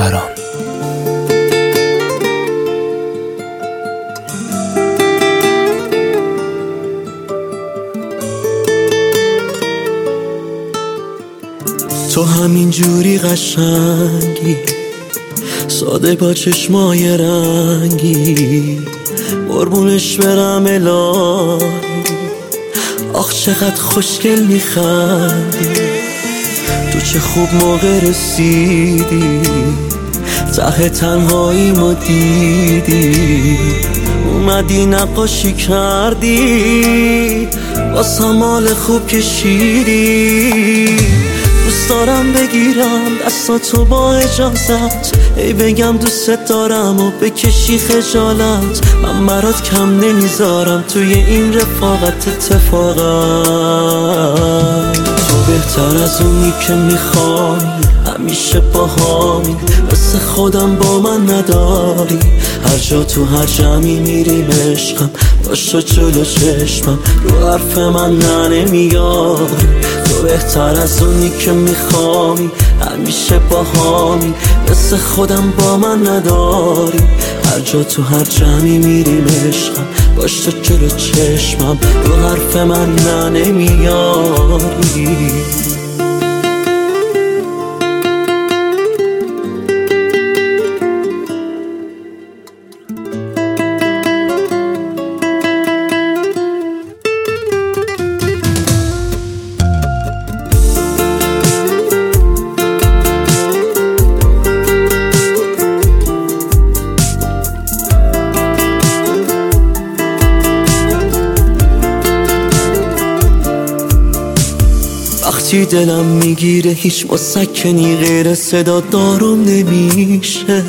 کشوران. تو همین جوری قشنگی، ساده با چشمای رنگی، قربونش برم الهی. آخ چقدر خوشگل میخندی، تو چه خوب موقع رسیدی، ته تنهاییمو دیدی، اومدی نقاشی کردی، واسم حال خوب کشیدی. دوست دارم بگیرم دستاتو با اجازت، ای بگم دوست دارم و بکشی خجالت. من برات کم نمیذارم توی این رفاقت اتفاقا. تو بهتر از اونی که میخوای، همیشه باهامی، مثل خودم با من نداری. هر جا تو هر جمعی میریم عشقم، باشو جلو چشمم، رو حرف من نمیاری. تو بهتر از اونی که میخوای، همیشه باهامی، مثل خودم با من نداری. هر جا تو هر جمعی میریم عشقم، باشو جلو چشمم، رو حرف من نمیاری. وقتی دلم میگیره هیچ مسکنی غیر صدا دارم نمیشه.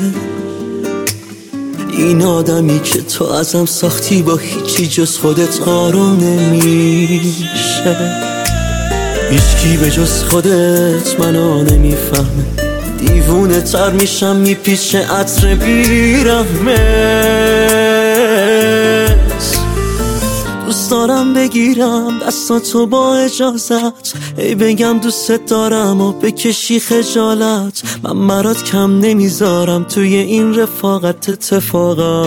این آدمی که تو ازم ساختی با هیچی جز خودت آروم نمیشه. هیچکی به جز خودت منو نمیفهمه، دیوونه تر میشم میپیچه عطر بیرحمه. دوست دارم بگیرم دستاتو با اجازت، ای بگم دوست دارم و بکشی خجالت. من برات کم نمیذارم توی این رفاقت اتفاقا.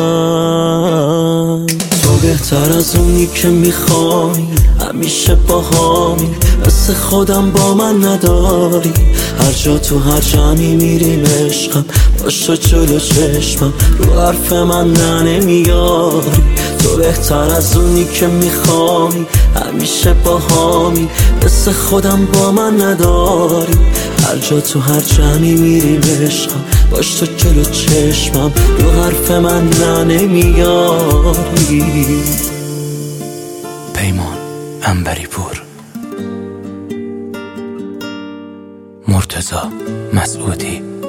تو بهتر از اونی که میخوای، همیشه باهامی، مثل خودم با من نداری. هر جا تو هر جمعی میریم عشقم، باشو جلو چشمم، رو حرف من نمیاری. تو بهتر از اونی که میخوای، همیشه باهامی، مثل خودم با من نداری. هر جا تو هر جمعی میریم عشقم، باش تو جلو چشمم، رو حرف من نمیاری. پیمان عنبری پور، مرتضی مسعودی.